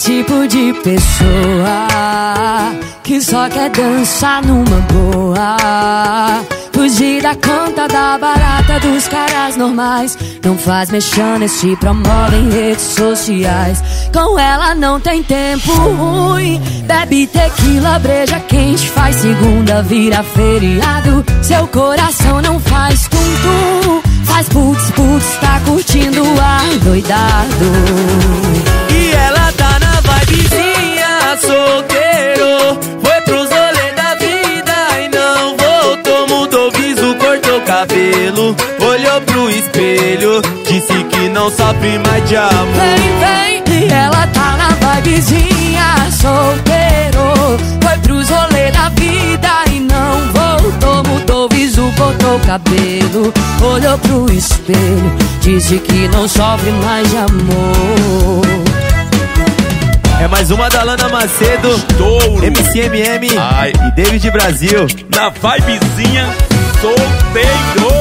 tipo de pessoa que só quer dançar numa boa, fugir da conta da barata dos caras normais. Não faz mexendo, se promove em redes sociais. Com ela não tem tempo ruim, bebe tequila, breja quente, faz segunda vira feriado. Seu coração não faz tum-tum, faz putz-putz, tá curtindo ar doidado. E ela tá na vibezinha, solteiro, foi pros rolê da vida e não voltou. Mudou viso, cortou cabelo, olhou pro espelho, disse que não sofre mais de amor. Vem, vem, e ela tá na vibezinha, solteiro, foi pros rolê da vida e não voltou. Mudou viso, cortou cabelo, olhou pro espelho, disse que não sofre mais de amor. É mais uma da Lana Macedo, Estouro. MCMM Ai. e David Brasil. Na vibezinha, solteiro.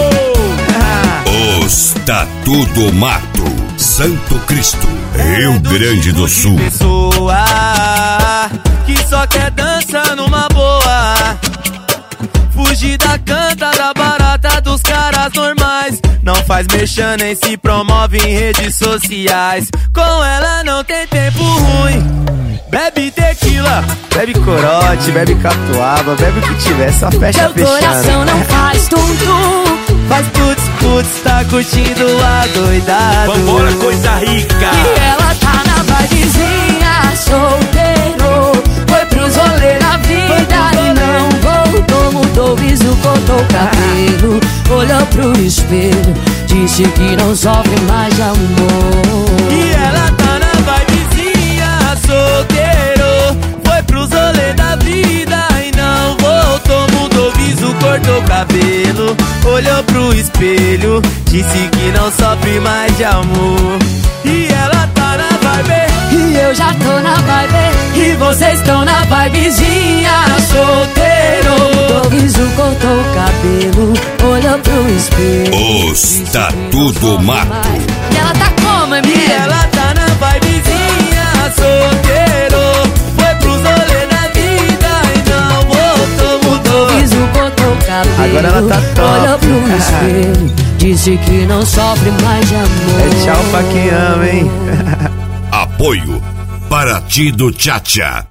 Os Tatu do Mato, Santo Cristo, Rio Grande do Sul. Pessoa que só quer dançar numa boa, fugir da canta da barata dos caras normais. Não faz mexer nem se promove em redes sociais. Com ela não tem tempo ruim, bebe tequila, bebe corote, bebe catuaba, bebe o que tiver, só fecha Seu coração não faz tum-tum, faz putz-putz, tá curtindo a doidado. Vambora, coisa rica. e ela tá na vibezinha, solteiro, foi pros rolê da vida e não voltou. Mudou o viso, cortou o cabelo, olhou pro espelho, disse que não sofre mais de amor. E ela tá na vibezinha, solteiro, foi pros rolê da vida e não voltou. Mudou viso, cortou cabelo, olhou pro espelho, disse que não sofre mais de amor. E ela tá na vibe, E eu já tô na vibe, e vocês estão na vibezinha, solteiro. Mudou o viso, cortou o cabelo, olhou pro espelho, Os Tatu do Mato. e ela tá como, e ML? ela tá na vibezinha, solteiro, foi pros rolê da vida e não voltou. Mudou Viso, cortou o cabelo, Agora ela tá top. olhou pro espelho, disse que não sofre mais de amor. É tchau pra quem ama, hein? Apoio Paraty do Tchatcha.